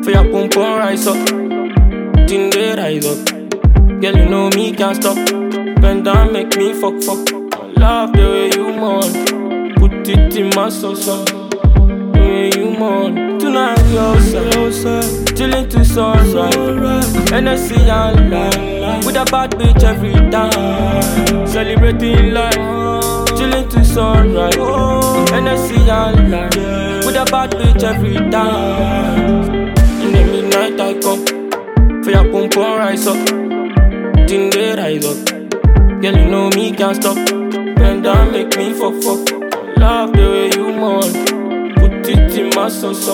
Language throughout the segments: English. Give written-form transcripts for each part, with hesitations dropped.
For your pum pum rise up, thing they rise up. Girl, you know me can't stop. Bend down, make me fuck. Love the way you mourn. Put it in my sauce. The way you mourn. Tonight we outside, chillin' to sunrise. NSC and life, with a bad bitch every time. Celebrating life, chillin' to sunrise. NSC and life, with a bad bitch every time. In the midnight I come, for your pum pum rise up. Thing they rise up. Girl, you know me can't stop. Bend down, make me fuck. Love the way you mourn. Put it in my sauce.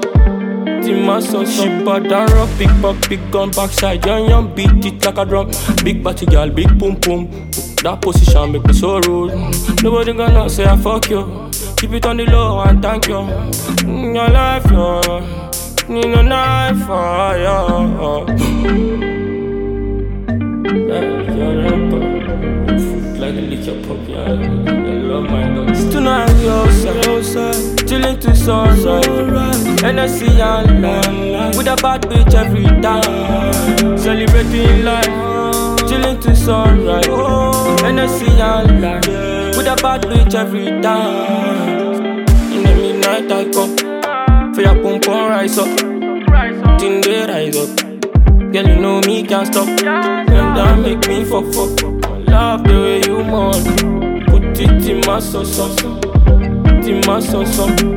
She bad and rock, big buck, big gun, backside, young, beat it like a drum. Big body girl, big pum pum. That position make me so rude. Nobody gonna say I fuck you. Keep it on the low and thank you. Your life, yo. Need a knife for you. Like a lick pop, yeah. I love my dogs. Tonight we outside, chillin' to sunrise. NSC and life, with a bad bitch every time. Celebrating life, chillin' to sunrise. NSC and life, with a bad bitch every time. In the midnight I come, for your pum pum rise up. Thing they rise up. Girl, you know me can't stop. Bend down, make me fuck. Love the way you mourn. Put it in my sauce. In my sauce.